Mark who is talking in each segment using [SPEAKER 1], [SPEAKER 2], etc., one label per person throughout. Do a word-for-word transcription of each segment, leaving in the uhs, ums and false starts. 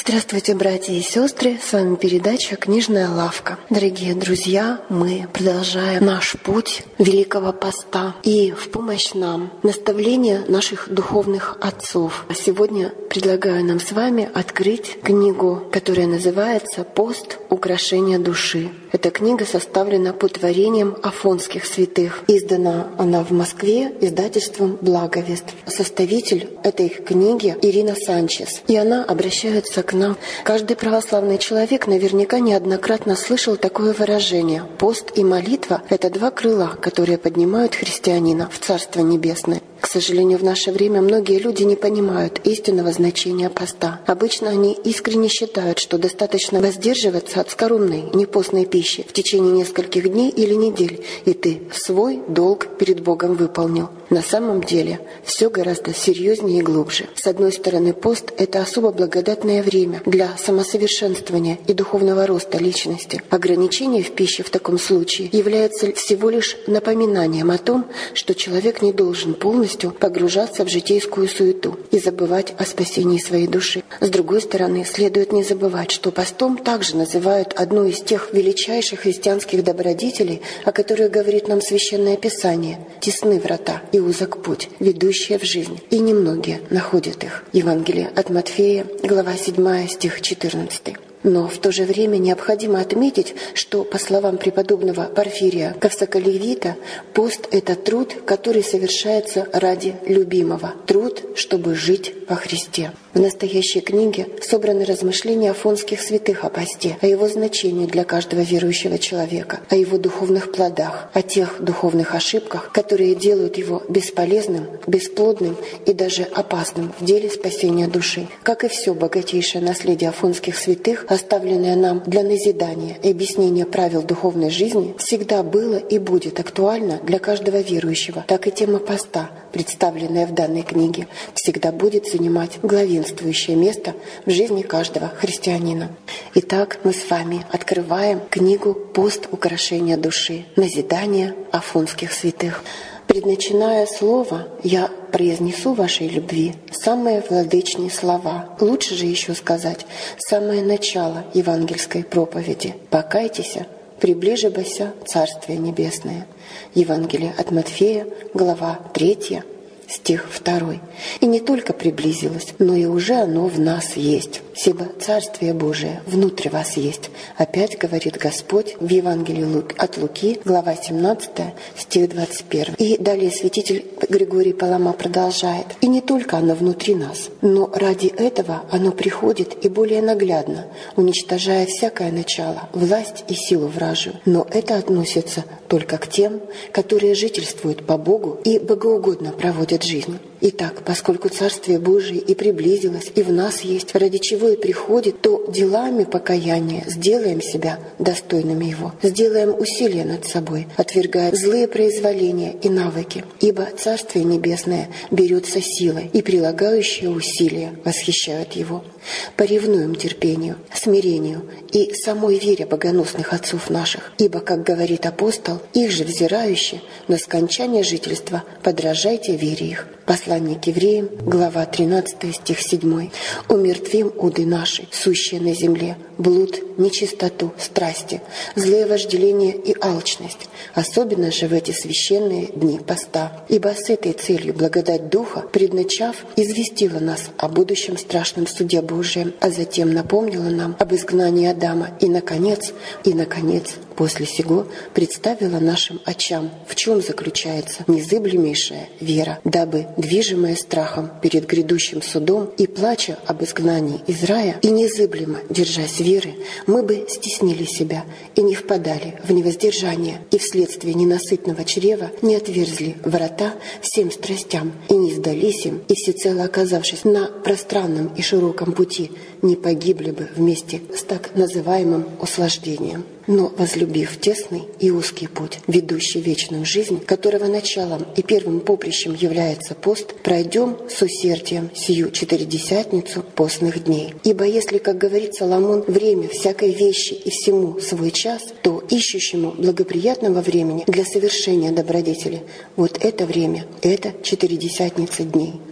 [SPEAKER 1] Здравствуйте, братья и сестры! С вами передача «Книжная лавка». Дорогие друзья, мы продолжаем наш путь Великого Поста. И в помощь нам наставления наших духовных отцов. А сегодня предлагаю нам с вами открыть книгу, которая называется «Пост. Украшение души». Эта книга составлена по творениям афонских святых. Издана она в Москве издательством «Благовест». Составитель этой книги Ирина Санчес. И она обращается к нам. Каждый православный человек наверняка неоднократно слышал такое выражение: пост и молитва — это два крыла, которые поднимают христианина в Царство Небесное. К сожалению, в наше время многие люди не понимают истинного значения поста. Обычно они искренне считают, что достаточно воздерживаться от скоромной, непостной пищи в течение нескольких дней или недель, и ты свой долг перед Богом выполнил. На самом деле все гораздо серьезнее и глубже. С одной стороны, пост — это особо благодатное время для самосовершенствования и духовного роста личности. Ограничение в пище в таком случае является всего лишь напоминанием о том, что человек не должен полностью погружаться в житейскую суету и забывать о спасении своей души. С другой стороны, следует не забывать, что постом также называют одну из тех величайших христианских добродетелей, о которых говорит нам Священное Писание: «Тесны врата и узок путь, ведущие в жизнь, и немногие находят их». Евангелие от Матфея, глава седьмая, стих четырнадцатый. Но в то же время необходимо отметить, что, по словам преподобного Порфирия Кавсоколевита, пост — это труд, который совершается ради любимого, труд, чтобы жить во Христе. В настоящей книге собраны размышления афонских святых о посте, о его значении для каждого верующего человека, о его духовных плодах, о тех духовных ошибках, которые делают его бесполезным, бесплодным и даже опасным в деле спасения души. Как и все богатейшее наследие афонских святых, оставленное нам для назидания и объяснения правил духовной жизни, всегда было и будет актуально для каждого верующего, так и тема поста, представленная в данной книге, всегда будет занимать главенствующее место в жизни каждого христианина. Итак, мы с вами открываем книгу «Пост. Украшение души. Назидание афонских святых». Предначиная слово, я произнесу вашей любви самые владычные слова. Лучше же еще сказать самое начало евангельской проповеди: «Покайтесь, приближибася Царствие Небесное». Евангелие от Матфея, глава третья, стих второй. «И не только приблизилось, но и уже оно в нас есть, сибо Царствие Божие внутри вас есть». Опять говорит Господь в Евангелии от Луки, глава семнадцатая, стих двадцать первый. И далее святитель Григорий Палама продолжает: «И не только оно внутри нас, но ради этого оно приходит и более наглядно, уничтожая всякое начало, власть и силу вражью. Но это относится только к тем, которые жительствуют по Богу и богоугодно проводят жизнь. Итак, поскольку Царствие Божие и приблизилось, и в нас есть, ради чего и приходит, то делами покаяния сделаем себя достойными Его, сделаем усилия над собой, отвергая злые произволения и навыки, ибо Царствие Небесное берется силой, и прилагающие усилия восхищают Его. Поревнуем терпению, смирению и самой вере богоносных отцов наших, ибо, как говорит апостол, их же взирающие на скончание жительства подражайте вере их». Послание к евреям, глава тринадцатая, стих седьмой. «Умертвим уды наши, сущие на земле, блуд, нечистоту, страсти, злые вожделения и алчность, особенно же в эти священные дни поста. Ибо с этой целью благодать Духа, предначав, известила нас о будущем страшном суде Божием, а затем напомнила нам об изгнании Адама и, наконец, и, наконец, после сего представила нашим очам, в чем заключается незыблемейшая вера, дабы, движимая страхом перед грядущим судом и плача об изгнании из рая, и незыблемо держась веры, мы бы стеснили себя и не впадали в невоздержание, и вследствие ненасытного чрева не отверзли врата всем страстям, и не сдались им, и всецело оказавшись на пространном и широком пути, не погибли бы вместе с так называемым услаждением. Но, возлюбив тесный и узкий путь, ведущий в вечную жизнь, которого началом и первым поприщем является пост, пройдем с усердием сию четыредесятницу постных дней. Ибо если, как говорит Соломон, время всякой вещи и всему свой час, то ищущему благоприятного времени для совершения добродетели, вот это время, это четыредесятница дней.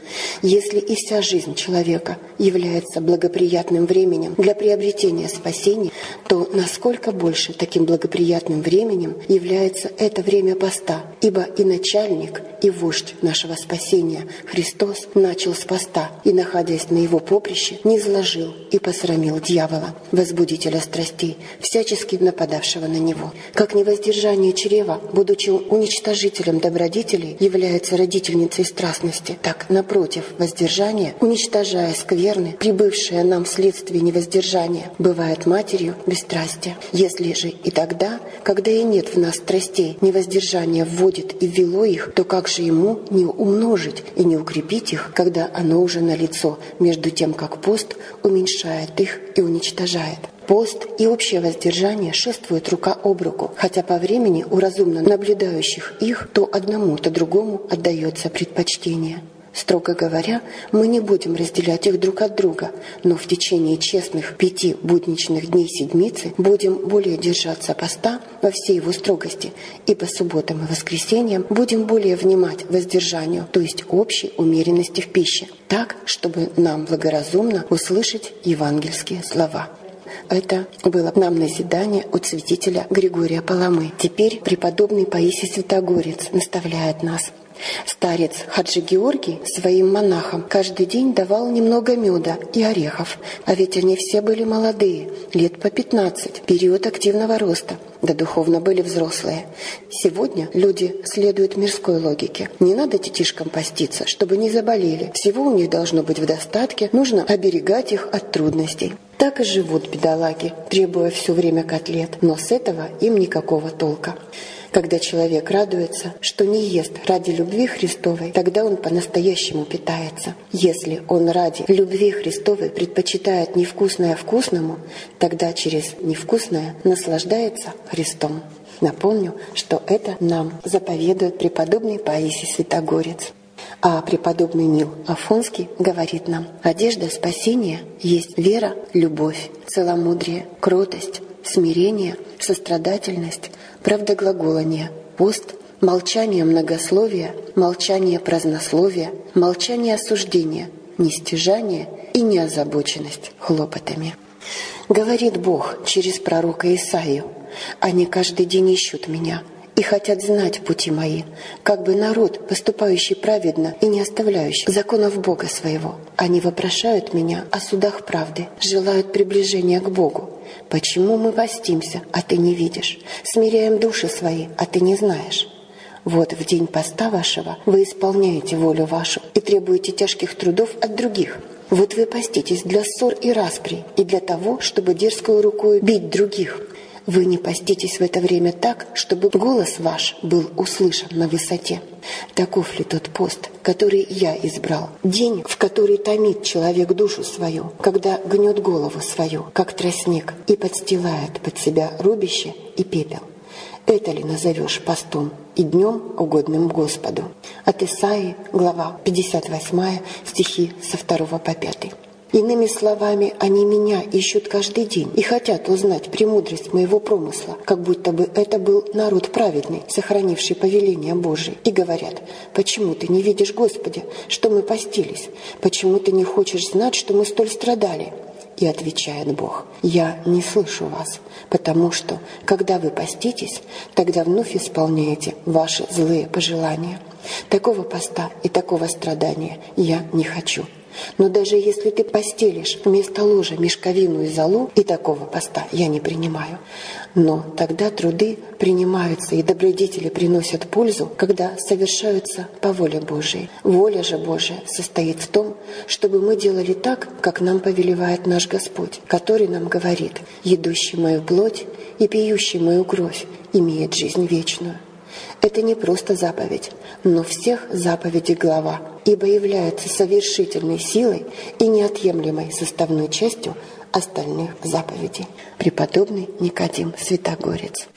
[SPEAKER 1] Если и вся жизнь человека является благоприятным временем для приобретения спасения, то насколько больше таким благоприятным временем является это время поста, ибо и начальник, и вождь нашего спасения Христос начал с поста и, находясь на его поприще, не зложил и посрамил дьявола, возбудителя страстей, всячески нападавшего на него. Как невоздержание чрева, будучи уничтожителем добродетелей, является родительницей страстности, так, напротив, воздержание, уничтожая скверны, прибывшее нам вследствие невоздержания, бывает матерью бесстрастия. Если же и тогда, когда и нет в нас страстей, невоздержание вводит и ввело их, то как же ему не умножить и не укрепить их, когда оно уже налицо, между тем, как пост уменьшает их и уничтожает? Пост и общее воздержание шествуют рука об руку, хотя по времени у разумно наблюдающих их то одному, то другому отдается предпочтение. Строго говоря, мы не будем разделять их друг от друга, но в течение честных пяти будничных дней седмицы будем более держаться поста во всей его строгости, и по субботам и воскресеньям будем более внимать воздержанию, то есть общей умеренности в пище, так, чтобы нам благоразумно услышать евангельские слова. Это было нам назидание от святителя Григория Паламы. Теперь преподобный Паисий Святогорец наставляет нас. Старец Хаджи Георгий своим монахам каждый день давал немного меда и орехов, а ведь они все были молодые, лет по пятнадцать, период активного роста, да духовно были взрослые. Сегодня люди следуют мирской логике. Не надо детишкам поститься, чтобы не заболели. Всего у них должно быть в достатке, нужно оберегать их от трудностей. Так и живут бедолаги, требуя все время котлет, но с этого им никакого толка. Когда человек радуется, что не ест ради любви Христовой, тогда он по-настоящему питается. Если он ради любви Христовой предпочитает невкусное вкусному, тогда через невкусное наслаждается Христом. Напомню, что это нам заповедует преподобный Паисий Святогорец. А преподобный Нил Афонский говорит нам: одежда спасения есть вера, любовь, целомудрие, кротость, смирение, сострадательность, правдоглаголание, пост, молчание многословия, молчание празднословия, молчание осуждения, нестяжание и неозабоченность хлопотами. Говорит Бог через пророка Исаию: «Они каждый день ищут Меня и хотят знать пути мои, как бы народ, поступающий праведно и не оставляющий законов Бога своего. Они вопрошают Меня о судах правды, желают приближения к Богу. Почему мы постимся, а Ты не видишь? Смиряем души свои, а Ты не знаешь? Вот в день поста вашего вы исполняете волю вашу и требуете тяжких трудов от других. Вот вы поститесь для ссор и распри, и для того, чтобы дерзкою рукой бить других. Вы не поститесь в это время так, чтобы голос ваш был услышан на высоте. Таков ли тот пост, который я избрал? День, в который томит человек душу свою, когда гнет голову свою, как тростник, и подстилает под себя рубище и пепел. Это ли назовешь постом и днем, угодным Господу?» От Исаии, глава пятьдесят восемь, стихи со второго по пятый. Иными словами, они Меня ищут каждый день и хотят узнать премудрость Моего промысла, как будто бы это был народ праведный, сохранивший повеления Божии, и говорят: «Почему ты не видишь, Господи, что мы постились? Почему ты не хочешь знать, что мы столь страдали?» И отвечает Бог: «Я не слышу вас, потому что, когда вы поститесь, тогда вновь исполняете ваши злые пожелания. Такого поста и такого страдания я не хочу. Но даже если ты постелишь вместо ложа мешковину и золу, и такого поста я не принимаю. Но тогда труды принимаются, и добродетели приносят пользу, когда совершаются по воле Божией. Воля же Божия состоит в том, чтобы мы делали так, как нам повелевает наш Господь, который нам говорит: «Едущий мою плоть и пьющий мою кровь имеет жизнь вечную». Это не просто заповедь, но всех заповедей глава, ибо является совершительной силой и неотъемлемой составной частью остальных заповедей. Преподобный Никодим Святогорец.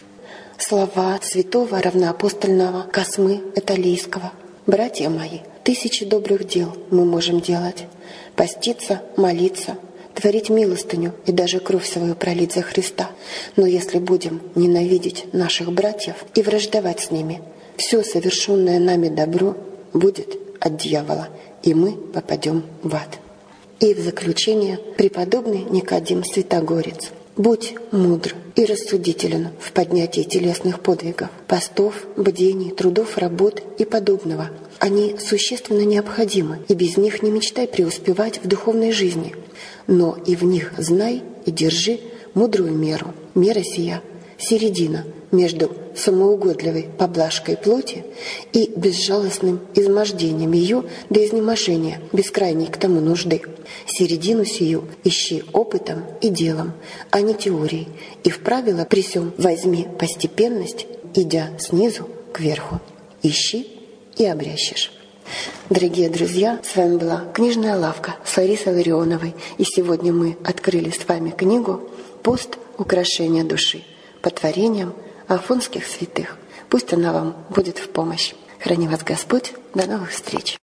[SPEAKER 1] Слова святого равноапостольного Космы Италийского: «Братья мои, тысячи добрых дел мы можем делать: поститься, молиться, творить милостыню и даже кровь свою пролить за Христа. Но если будем ненавидеть наших братьев и враждовать с ними, все совершенное нами добро будет от дьявола и мы попадем в ад. И в заключение преподобный Никодим Святогорец. Будь мудр и рассудителен в поднятии телесных подвигов, постов, бдений, трудов, работ и подобного. Они существенно необходимы, и без них не мечтай преуспевать в духовной жизни. Но и в них знай и держи мудрую меру. Мера сия — середина между самоугодливой поблажкой плоти и безжалостным измождением ее до изнеможения, бескрайней к тому нужды. Середину сию ищи опытом и делом, а не теорией, и в правило при сём возьми постепенность, идя снизу кверху. Ищи и обрящешь. Дорогие друзья, с вами была книжная лавка с Ларисой Ларионовой, и сегодня мы открыли с вами книгу «Пост. Украшение души» по творениям афонских святых. Пусть она вам будет в помощь. Храни вас Господь. До новых встреч.